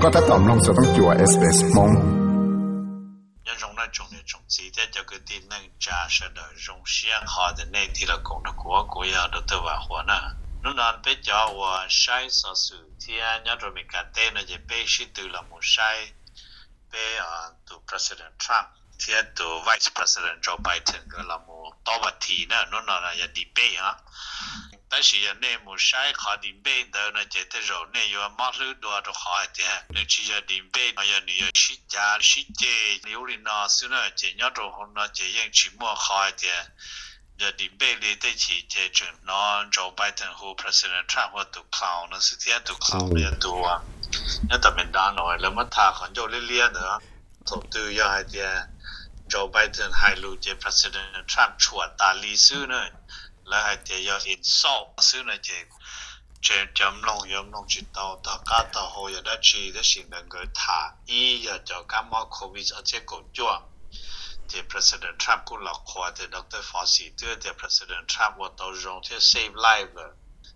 ก็ถ้าตอมลงจะต้องจั่ว SBS มง要用那种直接就个的能加设的用线好的内地的工的国要的对吧活呢？侬那被叫我晒少数天，要做没干的那就被是对了么晒，被do President Trump， 天do Vice President Joe Biden 个了么多问题呢？侬那也debate啊。但是呀，那么晒好的背的那这的肉，那有马路多都好一点。那只要的背，那要你要洗家洗洁，有的那是呢，这要做好那这样去么好一点。要的背里的去这种那做拜登和 President Trump 或都靠，那是天都靠也多啊。那他们当然了嘛，他很久练的，都都要一点。做拜登还路这 President Trump 出大历史呢。là để giờ in sau xưa này chỉ chấm lòng chỉ tàu cả tàu hồ giờ đã chỉ để xin được người thả ý giờ cho các món covid ở trên cổ chuột thì President Trump cũng lọc khoa thì Dr. Fauci đưa thì President Trump vào tàu rong thì save life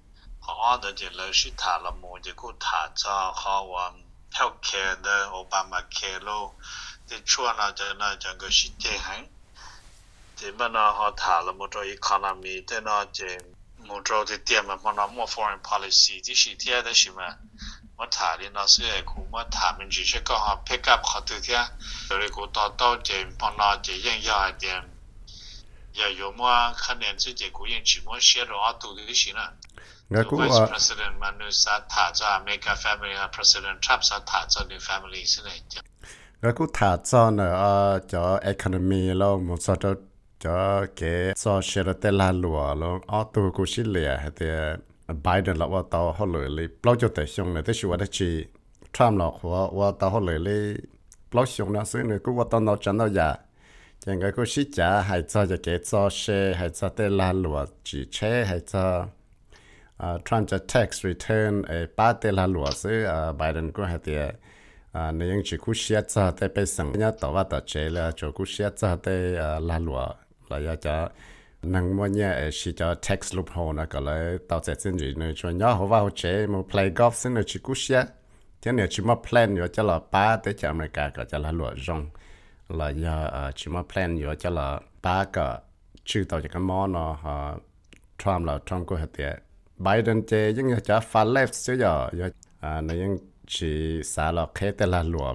họ đã chỉ lời sĩ thả là một chỉ cũng thả cho họ healthcare đó Obamacare lo thì chua nào cho người sĩ chế hành thì mà nó họ thả là một cái economy thì nó chỉ một cái tiền mà nó more foreign policy thì chỉ thế đấy chứ mà thả đi nó sẽ cũng mà thả mình chỉ sẽ có họ pick up họ từ thế rồi cũng tao chỉ mà nó chỉ những cái tiền giờ有么可能自己cũng chỉ muốn share đó tụ cái gì nữa Vice President mà nó sẽ thả cho America family President Trump sẽ thả cho the family thế này rồi cũng thả cho nữa cho economy lo một số cho cái so share tên là lúa lo auto của xí lìa thì Biden là vào tàu họ lấy bao nhiêu tiền xong này tới số đó chỉ Trump là vào tàu họ lấy bao xong nó xứ này cũng vào tàu nó chẳng nó giả chẳng cái của xí trả hay cho cái so share hay cho tên là lúa chỉ chế hay cho Trump cho tax return ba tên là lúa xứ Biden cũng hay thì nếu chỉ cú xí cho tới bây giờ nhá tàu vào tàu chế là cho cú xí cho tới là lúa là cho năng mua nhà chỉ cho tax loophole nó có lại tạo ra sinh gì nữa cho nhỏ họ vào chế một play golf xin là chỉ cú xia thế này chỉ một plan rồi cho là ba tới cho America có cho là lụa rong là giờ chỉ một plan rồi cho là ba cái chữ tạo cho cái món nó Trump là Trump của hạt tiền Biden chế những cái cho far left chứ giờ nó những chỉ xả là khé tên là lụa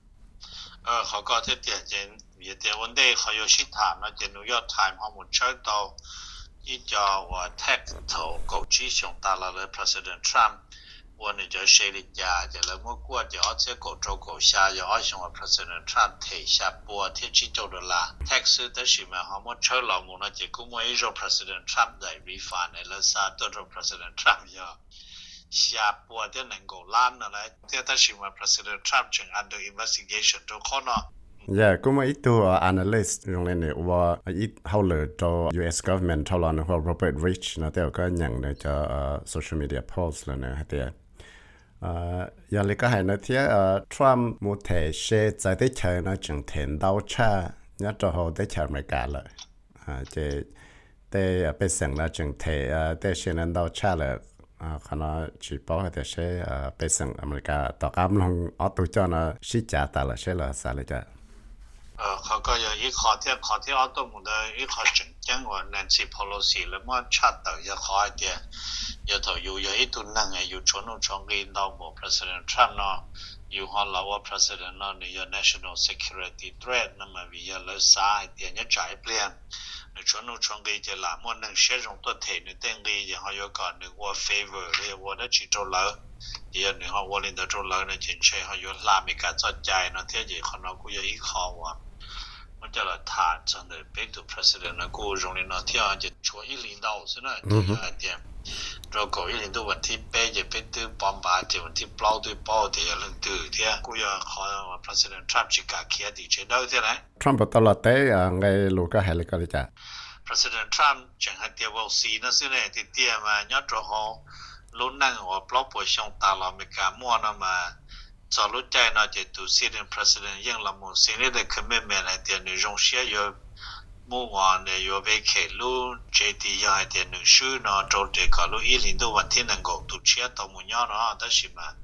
họ có thể tiền也得问题还有其他那就New York Times 他们知道一家我 tax 头狗鸡熊大了的 President Trump 我那叫谁的家就那么过就这狗周狗下要像我 President Trump 提下波提起走的啦 tax 的是嘛他们知道我那就估摸一种 President Trump 的 refund 了啥都是 President Trump 要下波的能够烂了来这但是嘛 President Trump 正 under investigation 就可能 Yeah, cũng ítตัว analyst ตรงนี้เนี่ยว่าítเขาเลยตัว U.S. government เขาลองว่า Robert Rich นะแต่ก็ยังเนี่ยจะ social media post เลยนะฮะแต่อย่างนี้ก็เห็นนะที่Trump มุเทเชใจได้เชิญนะจึงเห็นดาวชาเนี่ยจะเขาได้เชิญอเมริกาเลยจะได้ไปสั่งนะจึงเทได้เชิญนั้นดาวชาเลยขณะจีบเขาได้เชิญไปสั่งอเมริกาต่อกำลังเอาตัวเจ้านะชิจ่าตาละเชื่อละสาเลยจ้ะเขาก็有一考ที่เอาตัวมัน的一考整整我 Nancy Pelosi 了嘛差的也好一点有头有一度能有传统从领导我 President Trump 呢有好老我 President 呢你有 National Security Threat 那么为了啥一点也改变你传统从给这啦么能使用多体你等你然后有个你我 favor 你我的去做了也你好我领导做了呢进去还有拉米个做ใจ呢这些可能会有一考啊มันจะละถาจังเลย back to president นะกูตรงนี้นะที่อาจจะช่วย领导是呢ที่อาจจะเราก็一领导问题背จะเป็นตัวบอมบาร์问题เปล่าตัวเปล่าที่อะไรตัวที่กูอยากขอว่า president Trump จะกล้าเขียนดีเช่นเดิมใช่ไหม Trump ตลอดแต่ไงลูกก็เห็นเลยก็เลยจ้ะ president Trump จังให้เดียวว่าสีนั่นสิเนี่ยที่เดียวมาย้อนตัวเขาลุ้นนั่งว่าเปล่าป่วยช่องตาเราไม่กล้ามั่วนะมาจอรู้ใจน่าจะตัว sitting president ยังละมุนสิ่งนี้ได้ commitment ให้เดียวในโรงเชียอยู่มู่วานเนี่ยอยู่ไปเขตลู่ JD ยังให้เดียวหนึ่งชื่อเนาะโจทย์เด็กก็ลู่อีหลินตัววันที่หนึ่งก็ตัวเชียตัวมุ่งยอเนาะแต่สิมา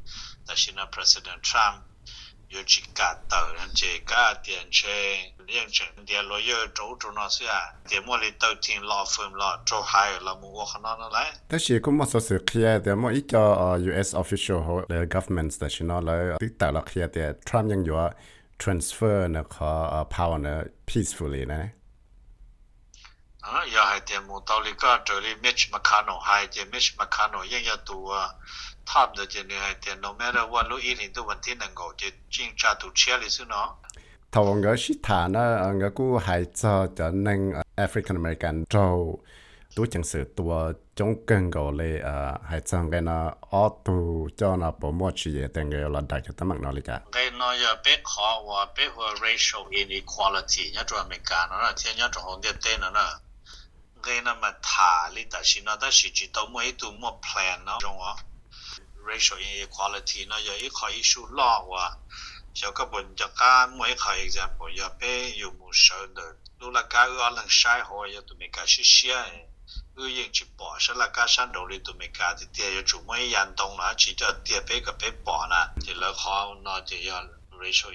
แต่ชินะ President Trump อยู่จิกาเตอร์นั่นเจก็เตียนเชเลี้ยงเฉินเดียรอยโจนอเสียเดียมัวลิเตอร์ทีนรอฟิร์มรอโจไฮเรามัวขนาดนั้นเลยแต่สิก็มาสสุเคลียร์แต่ว่าอีจอUS official หรือ government แต่ชินะเลยติดแต่ละเคลียร์แต่ Trump ยังอยู่ว่า transfer นะขอ power นะ peacefully นะอย่าให้เตียมูตอลิก็เจอริมิชมาคาโนให้เจมิชมาคาโนยังอย่าตัวทอมเดเจเนี่ยให้เตีย no matter what รู้อีนี่ตัววันที่หนึ่งก็จะจริงจัดตัวเชียร์เลยสิเนาะทว่าก็ชิฐานะก็กูให้จะนึง African American โจตัวจังสือตัวจงเกินก็เลยให้จังกันนะออตัวเจ้านะผมว่าชีแต่งเงาเราได้จะตั้งนอลิจ้ะไงเนาะอย่าไปขอว่าไปหัว racial inequality เนี่ยตัวอเมริกันเนาะเที่ยเนี่ยตัวของเดียเต้นเนาะไงนั่นมาถ่าลิแต่ชินะแต่ชิจิตตัวไม่ตัวมั่ว plan เนาะจงว่า racial inequality เนาะอย่าอีกขอ issue law ว่าเจ้าก็บนจะการไม่ขอ example อย่าไปอยู่มุสลิมดูละการเอาหลังใช้หัวอย่าตัวไม่การเชี่ยยังจีบฉันละการฉันดูลิตัวไม่การที่เดียจุไม่ยันตรงนะจีจะเดียไปกับไปปอนะจีแล้วเขาเนาะจีอย่า racial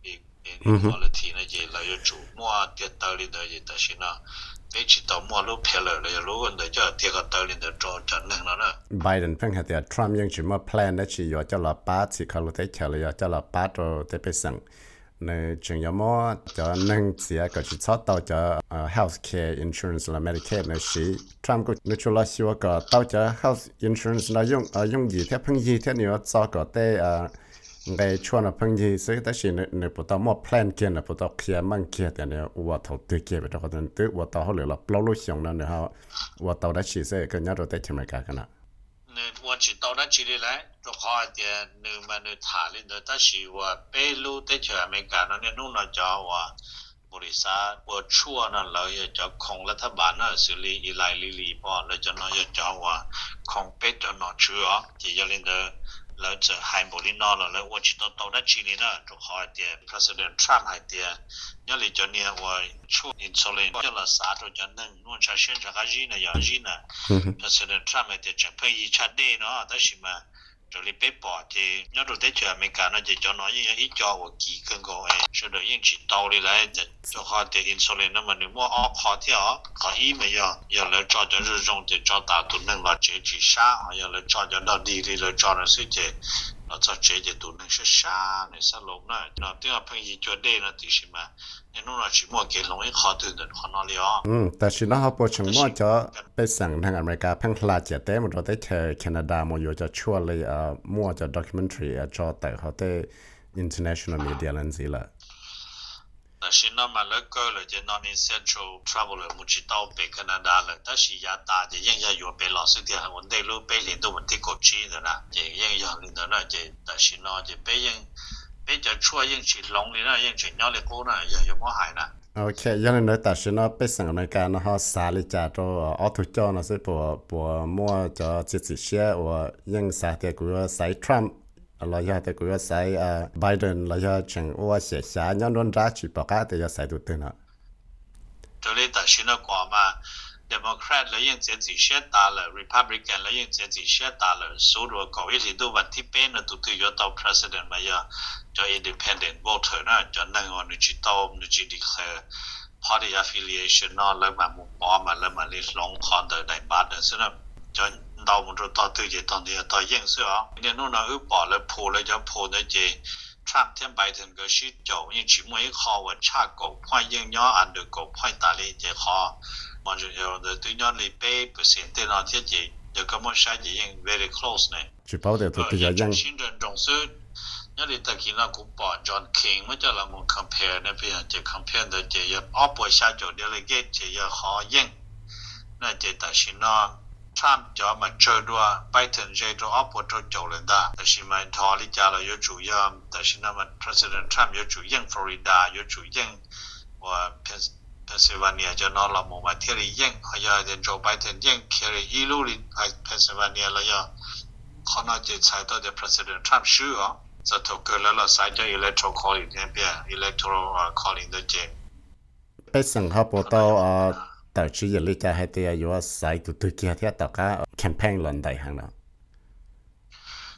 inequality นะจีแล้วอย่าจุมั่วเดียตัวลิเดียแต่ชินะไปจีตัวมั่วรู้เพลเลยรู้กันเดียจะเดียกับตัวลิเดียโจจันหนึ่งแล้วนะ Biden เพิ่งเห็นแต่ Trump ยังจีมา plan นะจีอยู่จะละป้าสิเขารู้ได้เฉลี่ยจะละป้าตัวจะไปสั่งในจึงยามอจะนั่งเสียก็จะชอบต่อจะhealth care insurance และ Medicaid นะสิ Trump ก็นึกว่าสิว่าก็ต่อจะ health insurance นะยุ่งยี่เท่าพึ่งยี่เท่านี้ว่าซอก็ได้ไงชวนพึ่งยี่ซึ่งแต่สิในปุตตะมอ plan เกี่ยนปุตตะเคลียร์มั่งเกี่ยแต่เนี่ยว่าถอดตัวเกี่ยไปทุกคนตัวว่าต่อเขาเหลือเราเปล่าลุยงนั่นเนี่ยเขาว่าต่อได้สิซึ่งก็ยัดเราได้ทำไมกันนะเนี่ยว่าจีต่อได้จีเลยแหละตัวเขาเดียนึกมานึกถ่ายเลยแต่สิว่าไปรู้ได้เชื่ออเมริกาเนี่ยนู่นน่ะจะว่าบริษัทว่าชั่วนั่นเราจะคงรัฐบาลน่ะสิริอีไลลีพอแล้วจะน่าจะว่าคงเป็ดจะน่าเชื่อที่จะเล่นเด้อแล้วจะให้บริณอแล้วว่าจีต่อได้จีนี่นะตัวเขาเดีย President Trump ให้เดียเนี่ยเลยจะเนี่ยว่าช่วงอินซูลินจะรักษาตัวจะนึ่งนู่นจะเชื่อจะก็จีน่ะอย่างจีน่ะ President Trump ให้เดียจะเพิ่งยีชัดเด้เนาะแต่สิมาจะรีบไปบอกที่เนี่ยตัวเด็กอเมริกันน่ะจะน้อยยังอีกจ่อว่ากี่กันก็是的引起道理来就好的因素嘞那么你莫好跳好一没要来找着日中的找大都能了这去杀要来找着到地里来找的世界那这这都能是杀那是龙那那对啊朋友觉得那的是嘛你弄了去莫给容易好的人看到了แต่ชินะเขาปวดชงมั่วจะไปสั่งทางอเมริกาเพิ่งคลาดเจเต้มันจะได้เจอแคนาดามันอยู่จะช่วยเลยมั่วจะ documentary จอแต่เขาได้ international media นั่นสิละ但是那么那个了，就那年 Central Travel 了，没去到北加拿大了，但是也大就应该有被老师的，我对路北领导问题过去的啦，就应该领导那就，但是那就北应，北就出应去龙的那应去鸟的过那也有么害啦。 โอเคยังเลยแต่ฉันไปสั่งอเมริกานะฮะสาลิจ่าตัวออทุจอนะสิปัวมั่วจะจิตเสียว่ายังสาเตียกูว่าใส่ทรัมป์เราอยากแต่กูว่าใส่ไบเดนเราอยากเชิงว่าเสียชาย้อนโดนรัฐปกติจะใส่ตัวเต็มนะตัวนี้แต่ฉันก็ว่ามาDemocrat เรายังเสียสีเสียตาเลย Republican เรายังเสียสีเสียตาเลยสู้รวมกับวิธีดูวันที่เป็นนะตัวที่ยอดต่อ President มาอย่าจะ Independent voter นะจะนั่งวันนี้จิตโตนี่จิตดีแค่ Party affiliation นะแล้วมามุมป้อมาแล้วมาเรียกลงคอนเดอร์ในบัตรซึ่งจะเรามันจะต่อตัวจะต่อเนี่ยต่อยังเสียเนี่ยนู่นน่ะบอกแล้วพูดแล้วจะพูดได้เจTrump 天拜登个是就因只每考我查过判应要按的个判大理这考我就有的对nhau里被不是对那天就有个么啥就应 very close 呢只保的都比较ยัง新人总是เนี่ย里ตะกี้那个บอก John King มันจะเรามา compare นะพี่จะ compare 的จะ要ออก下就 delegate จะ要好应那จะ但是呢Trump จะมาเจอด้วยไบเดนจะตัวออปโตโจเลยได้แต่ชิมันทอลิจาเราอยู่จุยามแต่ชินะมัน President Trump อยู่จุยังฟลอริดาอยู่จุยังว่าPennsylvania จะนอนเราหมู่มาเที่ยวยังเขาอยากจะโจไบเดนยังเคลียร์อีลูลิไอ้ Pennsylvania แล้วยังเขาน่าจะใช้ตัวเด President Trump ชื่อจะถูกเกิดแล้วเราใช้จะ electoral calling เนี่ยเป็น electoral calling 的เจไปสั่งเขาปตแต่ชื่ออย่าลิจาให้เตียอยู่ว่าใส่ตัวเกียร์ที่ต่อก็แคมเปญลอนได้หังเนาะ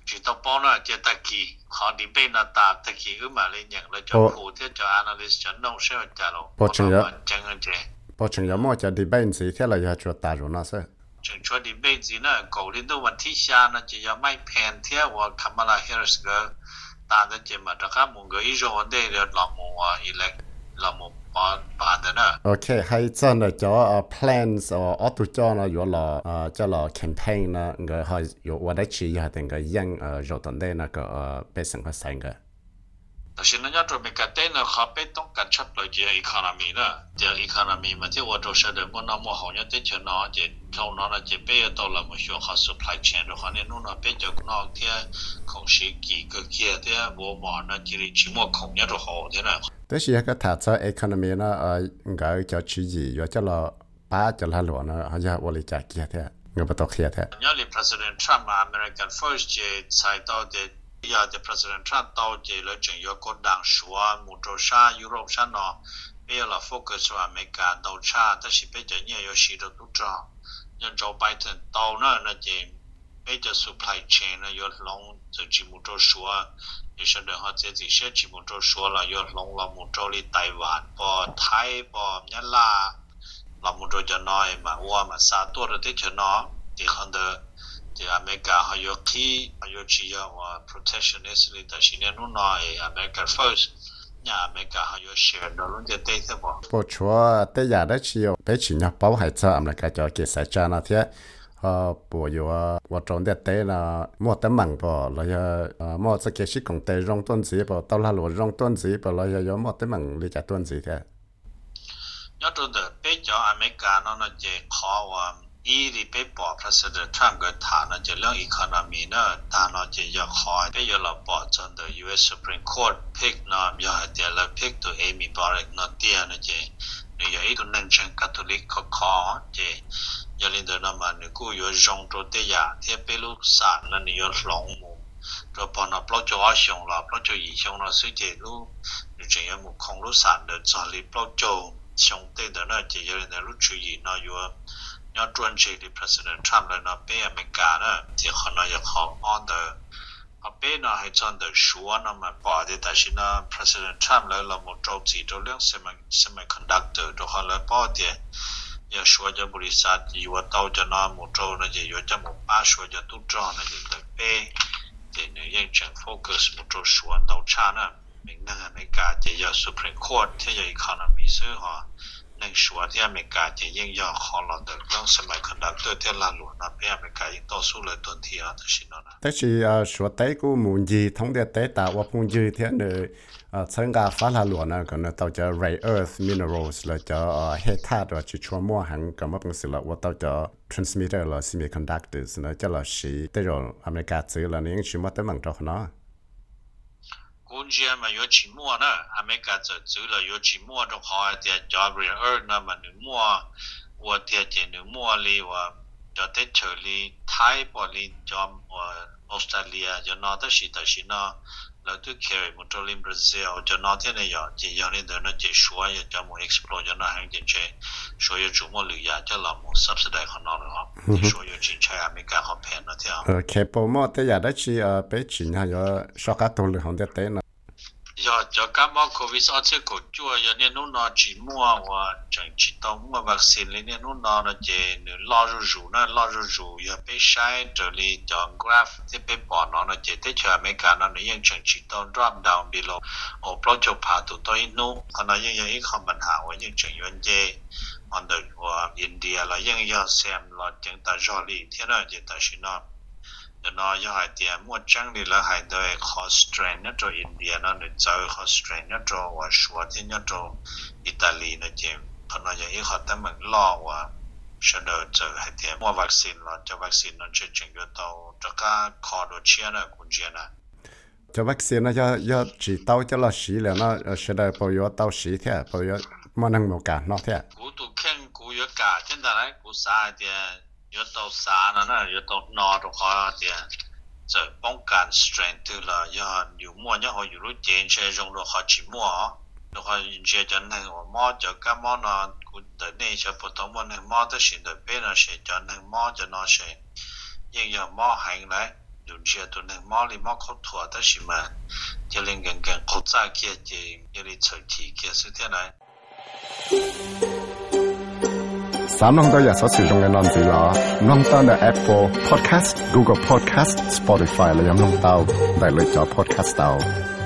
chỉ tao bao nó chỉ ta kỳ họ đi bên là ta kỳ mà lên nhận là cho phụ thiết cho analyst cho nông sẽ trả lộ bộ trưởng đó chẳng hơn chứ bộ trưởng đó mà cho đi bên gì thế là giờ cho ta rồi nó sẽ chẳng cho đi bên gì nữa cầu lên đâu mà thi xa nó chỉ cho mấy pen thế và Kamala Harris cái ta đã chỉ mà tất cả mọi người rồi vấn đề là một elect là một bản đó nữa ok hay cho là cho plans or auto cho nó rồi là cho là campaign nó người họ rồiว่าได้ชี้ให้ถึงก็ยังrồiตอนนี้นะก็เป็นสิ่งที่สั่งก็但是人家做没干对呢，还被动干出来这 economy 呢，这 economy 嘛，这我做说的，我那么好像这全那这从那那这边到了么学好 supply chain 的话呢，弄那边就那天空隙几个些的，我嘛那这里期末空也就好的呢。 但是个他在 economy 呢应该叫区域，要叫了把叫他乱呢，好像我理解些的，我不懂些的。 人家的 President Trump American First 这才到的。ya the president Trump tao je le chen yo ko dang shua mu to sha Europe sha no be la focus wa America tao cha ta shi be je nye yo shi do tu cha nhân Joe Biden tao na je be je supply chain na yo long zo ji mu to shua ni sha de ha je ji she ji mu to shua la yo long la mu to li Taiwan po Thai po nya la mu to ja no ma wa ma sa to de che no de han de America 还有去还有只要我 protectionist 的，但是呢，侬那 America first，那 America 还有 share 的，侬就对的不？ 不错，แต่อย่าได้เชียวไปชิญญาเป้าให้เจออเมริกาจะเกิดสายจานะเทียปอยู่ว่าตรงเด็ดเต้นะมั่วแต่มั่งปอเราจะมั่วจะเกิดชิของเตยรงต้นสีปอตลาดหลวงรงต้นสีปอเราจะมั่วแต่มั่งหรือจะต้นสีเทีย要做的比较 America 那就考ว่าอีรีไปบอก President Trump ก็ฐานจะเรื่อง economy นะฐานจะอยากขอไปยอมบอกจน the U.S. Supreme Court pick นะอยากเดี๋ยวเรา pick ตัว Amy Barrett นะเดียนะจะเนี่ยอย่างอีตัวนั่งเชิงคาทอลิกเขาขอจะอย่าลืมเดินมาเนี่ยกูอยู่จงตัวเดียเทียบไปลูกสาวนั่นเนี่ยหลงมุมตัวพอนะปลอดจอชงละปลอดจออีชงละสุดเจลูเนี่ยจะยังมุขของลูกสาวเดินจอลีปลอดจอชงเต้เดินนะจะอย่าลืมเดินลูกช่วยนะอยู่要专制的 President Trump 来那边美国呢，这可能也好安的，啊边呢还真的说那么把的，但是呢 President Trump 来了，我着急着两semiconductor 都好来把的，也说着บริษัทอยู่ว่า到จะ那我着那就有这么把说着都着那就在边，这呢认真 focus 我着说到差呢，明那个美国这要 Supreme Court 这要 economy 是哈。นั่งชัวที่อเมริกาจะยิ่งยอดขอเราเดินเรื่องสมัยคอนดักเตอร์ที่ลาหลวงนะเป็นอเมริกายิ่งต่อสู้เลยตัวที่เราจะชินนะแต่ที่ชัวเต้กูมุ่งยีทั้งเดียเต้แต่ว่าพุ่งยีที่เนี่ยเชิงกาฟ้าลาหลวงนะก็เนี่ยเราจะ rare earth minerals เลยจะเฮธาตัวชิชัวมั่วหังก็มาเป็นสิ่งละว่าเราจะ transmitter ละ semiconductors นะจะเราสีแต่เราอเมริกาซื้อแล้วนี่ยังชิมว่าแต่มั่งจอกเนาะ估计嘛有期末呢，还没干这走了有期末的话，在加瑞尔那么的末，我在这的末里我在在这里泰国里在澳大利亚就拿的是呢，แล้วตัวเคยมุตลิมบราซิลจะนาที่เนี่ยจะยังนี่เดินจะช่วยจะมุ่ง explore จะน่าให้จริงๆช่วยจุ่มหรืออยากจะเรามุ่ง subsidize ข้างนอกนะครับช่วยจริงๆใช้อเมริกาเขาแพงนะที่เคปโมแต่อยากได้ชีไปจีนฮะ有ช็อกตัวหรือของเด็ดเต้นะ就感冒 COVID 而且个主要呢，侬拿寂寞我正知道我 vaccine 里呢，侬拿那些拉入要被晒这里叫 graph 这被绑了那些，在全美国那你ยัง正知道 drop down below， 我不就怕到到侬，可能ยัง一个ปัญหา我ยัง正原则，อันเดอร์ว่าอินเดียละยัง要แซมละจังตาจอลีที่นั่นจะแต่ชินะเนาะยังให้เดียมั่วจังเลยละให้ด้วยคอสเตรนเนี่ยตัวอินเดียนั่นเนี่ยเจอคอสเตรนเนี่ยตัวว่าชัวที่เนี่ยตัวอิตาลีเนี่ยเจมพอยังอีกเขาแต่เหมือนล่อว่าฉันเดินเจอให้เดียมั่ววัคซีนละจะวัคซีนนั่นจะจึงจะตัวจะก้าคอตัวเชียนะคุณเชียนะจะวัคซีนนะจะจีเต้าจะละสีแล้วนะฉันเดินพอยเต้าสีแท้พอยมันนั่งโมกาเนาะแท้กูตุเข่งกูยกาเช่นแต่ไรกูสายเดีย有到啥呢？有到哪的话的，这帮干 strength 了，要有么要好有路坚持用的好寂寞，的话人家讲那个么就干嘛呢？我的那些不同么那么的现在别人是讲那么就那些，人要么行来， đồn chia tụi này mò li mò khâu thua đó xí mà cho nên gần khâu ra kia thì cho nên chơi thì kia sự thế này 三弄到也所使用嘅軟件啦，弄到嘅 Apple Podcast、Google Podcast、Spotify 嚟咁弄到，嚟嚟咗 Podcast 到。